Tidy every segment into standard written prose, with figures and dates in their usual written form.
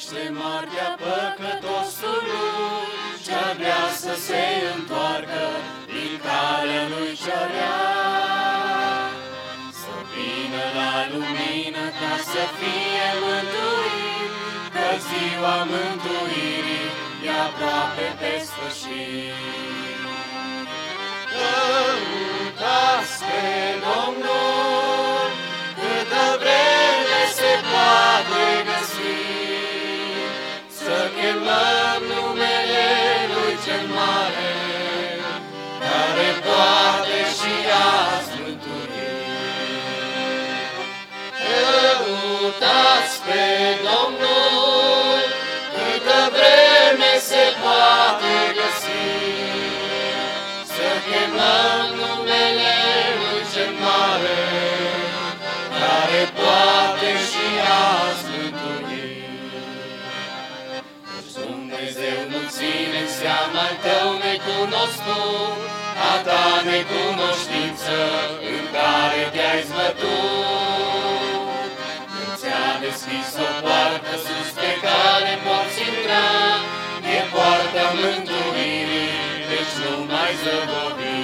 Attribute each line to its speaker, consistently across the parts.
Speaker 1: Iubește moartea păcătosului, ce-ar vrea să se întoarcă din calea lui cea rea. Să vină la lumină ca să fie mântuit, că ziua mântuirii e aproape pe sfârșit. Căutați pe Domnul câtă vreme se poate găsi, să chemăm numele Lui cel mare, care poate și azi mântui. Căutați pe Domnul câtă vreme se poate găsi, să chemăm numele Lui cel mare, care poate și azi mântui. Căci Dumnezeu nu ține în seama al tău necunoscut, a ta necunoștință în care te-ai zbătut. Când ți-a deschis o poartă sus pe care poți intra, e poarta mântuirii, deci nu mai zăbovi.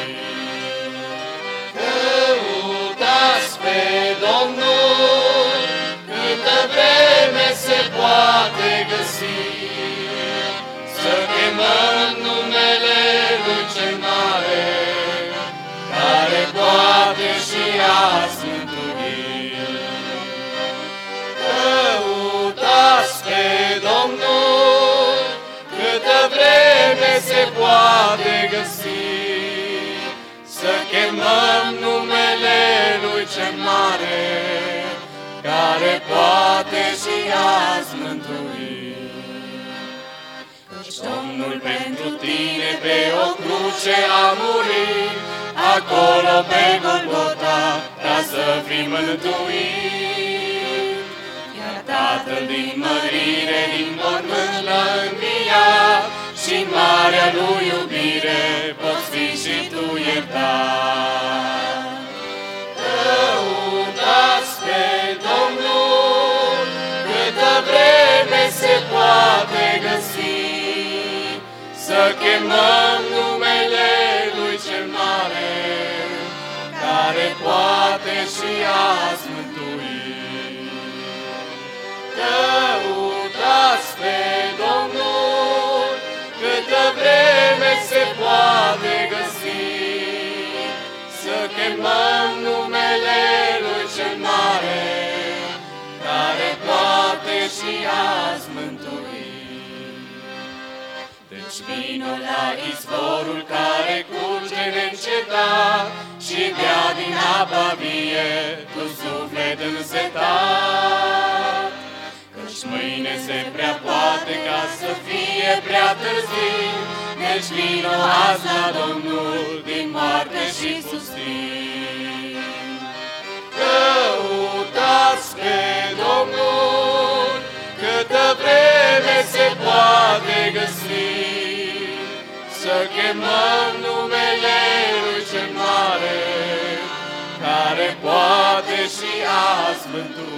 Speaker 1: Căutați pe Domnul câtă vreme se poate găsi, să chemăm numele Lui cel mare, care poate și azi mântui. Căutați pe Domnul câtă vreme se poate găsi, să chemăm numele Lui cel mare, care poate și azi mântui. Căci Domnul pentru tine pe o cruce a murit, acolo pe Golgota, ca să fii mântuit. Iar Tatăl din mărire, din mormânt l-a înviat, și în marea Lui iubire poți fi și tu iertat. Căutați pe Domnul câtă vreme se poate găsi, să chemăm numele Lui cel mare, care poate și azi mântui. Căutați pe Domnul câtă vreme se poate găsi, să chemăm numele Lui cel mare, care poate și azi mântui. Deci vino la izvorul care curge neîncetat și bea din apa vie, tu suflet însetat. Căci mâine se prea poate ca să fie prea târziu, deci vino azi la Domnul din moarte și susțin. Căutați pe Domnul câtă vreme se poate găsi, să chemăm numele Lui cel mare, care poate și azi mântui.